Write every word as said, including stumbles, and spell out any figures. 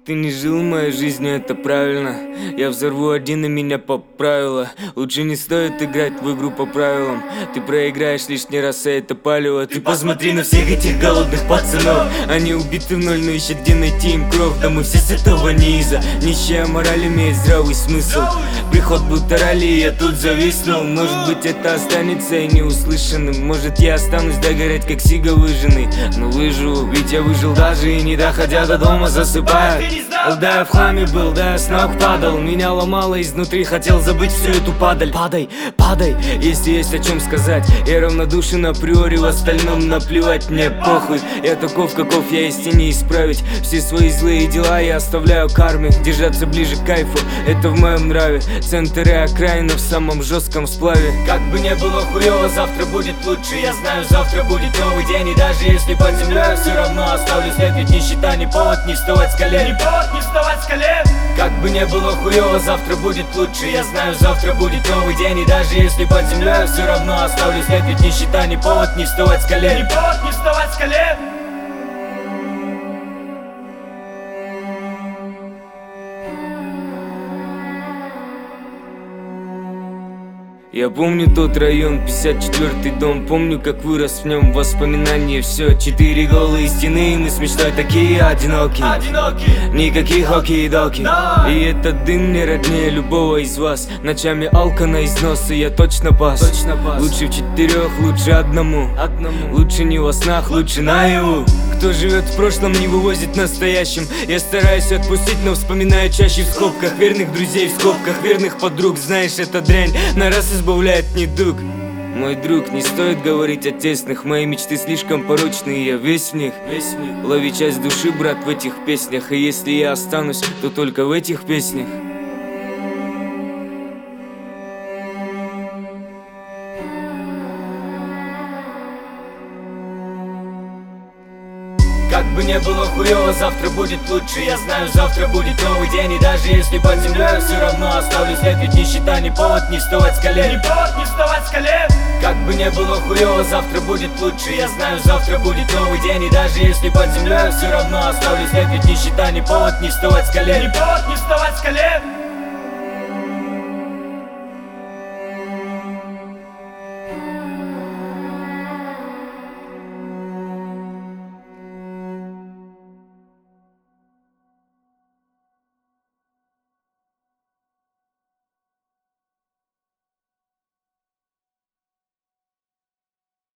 Ты не жил моей жизнью, это правильно. Я взорву один и меня поправило. Лучше не стоит играть в игру по правилам. Ты проиграешь лишний раз, а это палево. Ты посмотри на всех этих голодных пацанов. Они убиты в ноль, но ищут где найти им кровь. Да мы все с этого низа. Нищая мораль имеет здравый смысл. Приход будто ралли, я тут зависнул. Может быть это останется и неуслышанным. Может я останусь догорять как сига выжженный. Но выживу, ведь я выжил даже и не доходя до дома засыпаю. Да, я в хламе был, да, я с ног падал. Меня ломало изнутри, хотел забыть всю эту падаль. Падай, падай, если есть о чем сказать. Я равнодушен априори, в остальном наплевать, мне похуй. Я таков, каков я есть, и не исправить. Все свои злые дела я оставляю карме. Держаться ближе к кайфу, это в моем нраве. Центр и окраина в самом жестком сплаве. Как бы не было хуёво, завтра будет лучше. Я знаю, завтра будет новый день. И даже если под землей я все равно оставлю след. Ведь нищета не повод не вставать с колен. Не повод не вставать с колен. Как бы не было хуёво, завтра будет лучше. Я знаю, завтра будет новый день. И даже если под землей я все равно оставлю след. Ведь нищета не повод не вставать с колен. Не повод не вставать с колен. Я помню тот район, пятьдесят четвёртый дом. Помню, как вырос в нем, воспоминания. Все, четыре голые стены, мы с мечтой такие одинокие, одинокие. Никаких оки-доки. И этот дым мне роднее любого из вас. Ночами алка на износ, и я точно пас, точно пас. Лучше в четырех, лучше одному, одному. Лучше не во снах, лучше наяву. Кто живет в прошлом, не вывозит в настоящем. Я стараюсь отпустить, но вспоминаю чаще в скобках. Верных друзей в скобках, верных подруг. Знаешь, эта дрянь на раз избавляет недуг. Мой друг, не стоит говорить о тесных. Мои мечты слишком порочные, я весь в них, весь в них. Лови часть души, брат, в этих песнях. И если я останусь, то только в этих песнях. Как бы не было хуёво, завтра будет лучше. Я знаю, завтра будет новый день. И даже если под землей я все равно оставлю след. Ведь нищета не повод не вставать с колен. Не повод не вставать с колен. Как бы не было хуёво, завтра будет лучше. Я знаю, завтра будет новый день. И даже если под землей я все равно оставлю след. Ведь нищета не повод не вставать с колен. Не повод не вставать с колен.